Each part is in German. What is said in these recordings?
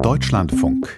Deutschlandfunk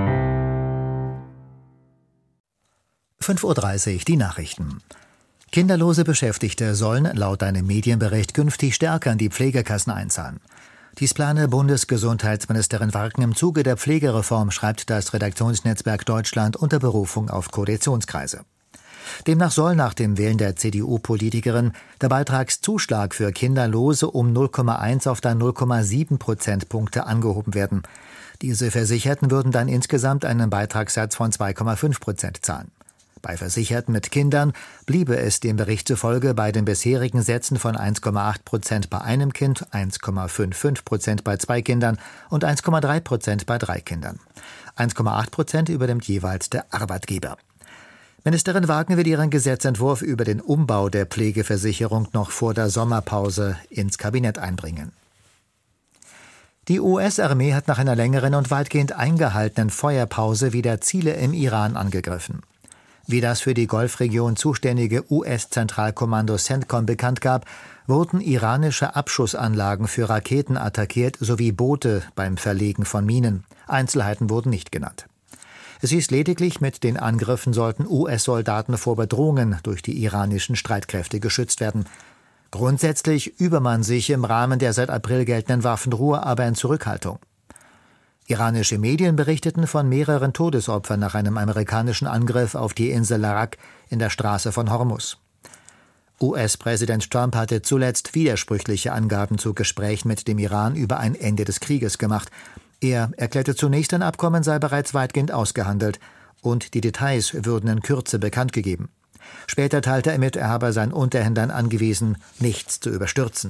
5:30 Uhr die Nachrichten. Kinderlose Beschäftigte sollen laut einem Medienbericht künftig stärker in die Pflegekassen einzahlen. Dies plane Bundesgesundheitsministerin Warken im Zuge der Pflegereform, schreibt das Redaktionsnetzwerk Deutschland unter Berufung auf Koalitionskreise. Demnach soll nach dem Wählen der CDU-Politikerin der Beitragszuschlag für Kinderlose um 0,1 auf dann 0,7 Prozentpunkte angehoben werden. Diese Versicherten würden dann insgesamt einen Beitragssatz von 2,5% zahlen. Bei Versicherten mit Kindern bliebe es dem Bericht zufolge bei den bisherigen Sätzen von 1,8% bei einem Kind, 1,55% bei 2 Kindern und 1,3% bei 3 Kindern. 1,8% übernimmt jeweils der Arbeitgeber. Ministerin Warken will ihren Gesetzentwurf über den Umbau der Pflegeversicherung noch vor der Sommerpause ins Kabinett einbringen. Die US-Armee hat nach einer längeren und weitgehend eingehaltenen Feuerpause wieder Ziele im Iran angegriffen. Wie das für die Golfregion zuständige US-Zentralkommando CENTCOM bekannt gab, wurden iranische Abschussanlagen für Raketen attackiert sowie Boote beim Verlegen von Minen. Einzelheiten wurden nicht genannt. Es hieß lediglich, mit den Angriffen sollten US-Soldaten vor Bedrohungen durch die iranischen Streitkräfte geschützt werden. Grundsätzlich übe man sich im Rahmen der seit April geltenden Waffenruhe aber in Zurückhaltung. Iranische Medien berichteten von mehreren Todesopfern nach einem amerikanischen Angriff auf die Insel Larak in der Straße von Hormuz. US-Präsident Trump hatte zuletzt widersprüchliche Angaben zu Gesprächen mit dem Iran über ein Ende des Krieges gemacht. Er erklärte zunächst, ein Abkommen sei bereits weitgehend ausgehandelt und die Details würden in Kürze bekannt gegeben. Später teilte er mit, er habe seinen Unterhändlern angewiesen, nichts zu überstürzen.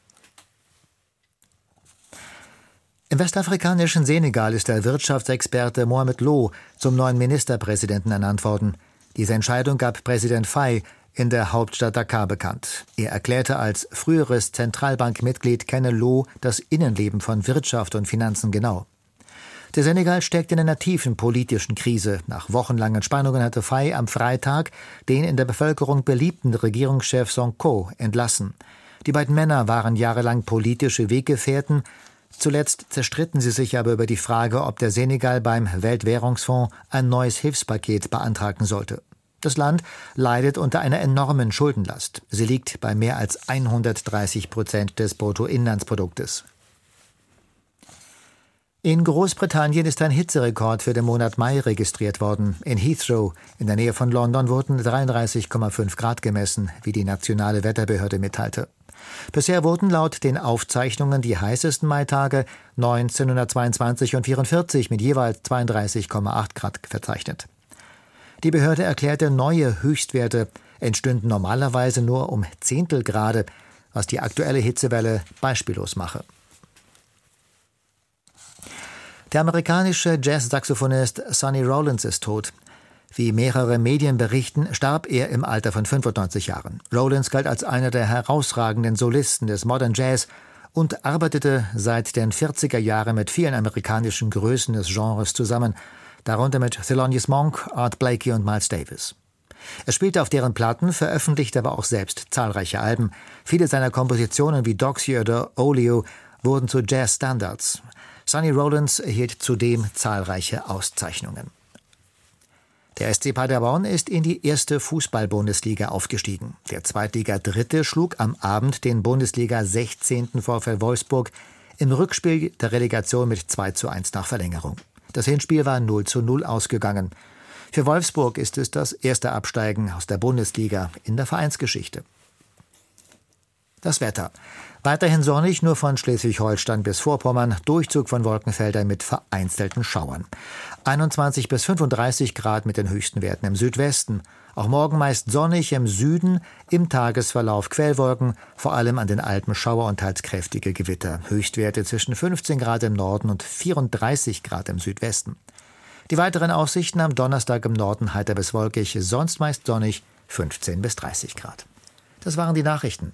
Im westafrikanischen Senegal ist der Wirtschaftsexperte Mohamed Lo zum neuen Ministerpräsidenten ernannt worden. Diese Entscheidung gab Präsident Faye in der Hauptstadt Dakar bekannt. Er erklärte, als früheres Zentralbankmitglied kenne Lo das Innenleben von Wirtschaft und Finanzen genau. Der Senegal steckt in einer tiefen politischen Krise. Nach wochenlangen Spannungen hatte Faye am Freitag den in der Bevölkerung beliebten Regierungschef Sonko entlassen. Die beiden Männer waren jahrelang politische Weggefährten. Zuletzt zerstritten sie sich aber über die Frage, ob der Senegal beim Weltwährungsfonds ein neues Hilfspaket beantragen sollte. Das Land leidet unter einer enormen Schuldenlast. Sie liegt bei mehr als 130% des Bruttoinlandsproduktes. In Großbritannien ist ein Hitzerekord für den Monat Mai registriert worden. In Heathrow, in der Nähe von London, wurden 33,5 Grad gemessen, wie die nationale Wetterbehörde mitteilte. Bisher wurden laut den Aufzeichnungen die heißesten Maitage 1922 und 1944 mit jeweils 32,8 Grad verzeichnet. Die Behörde erklärte, neue Höchstwerte entstünden normalerweise nur um Zehntelgrade, was die aktuelle Hitzewelle beispiellos mache. Der amerikanische Jazz-Saxophonist Sonny Rollins ist tot. Wie mehrere Medien berichten, starb er im Alter von 95 Jahren. Rollins galt als einer der herausragenden Solisten des Modern Jazz und arbeitete seit den 40er Jahren mit vielen amerikanischen Größen des Genres zusammen, darunter mit Thelonious Monk, Art Blakey und Miles Davis. Er spielte auf deren Platten, veröffentlichte aber auch selbst zahlreiche Alben. Viele seiner Kompositionen wie Doxy oder Oleo wurden zu Jazz-Standards. Sonny Rollins erhielt zudem zahlreiche Auszeichnungen. Der SC Paderborn ist in die erste Fußball-Bundesliga aufgestiegen. Der Zweitliga-Dritte schlug am Abend den Bundesliga-16. VfL Wolfsburg im Rückspiel der Relegation mit 2:1 nach Verlängerung. Das Hinspiel war 0:0 ausgegangen. Für Wolfsburg ist es das erste Absteigen aus der Bundesliga in der Vereinsgeschichte. Das Wetter. Weiterhin sonnig, nur von Schleswig-Holstein bis Vorpommern, Durchzug von Wolkenfeldern mit vereinzelten Schauern. 21 bis 35 Grad mit den höchsten Werten im Südwesten. Auch morgen meist sonnig im Süden, im Tagesverlauf Quellwolken, vor allem an den Alpen Schauer und teils kräftige Gewitter. Höchstwerte zwischen 15 Grad im Norden und 34 Grad im Südwesten. Die weiteren Aussichten am Donnerstag im Norden heiter bis wolkig, sonst meist sonnig, 15 bis 30 Grad. Das waren die Nachrichten.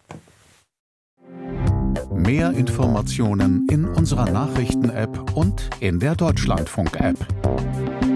Mehr Informationen in unserer Nachrichten-App und in der Deutschlandfunk-App.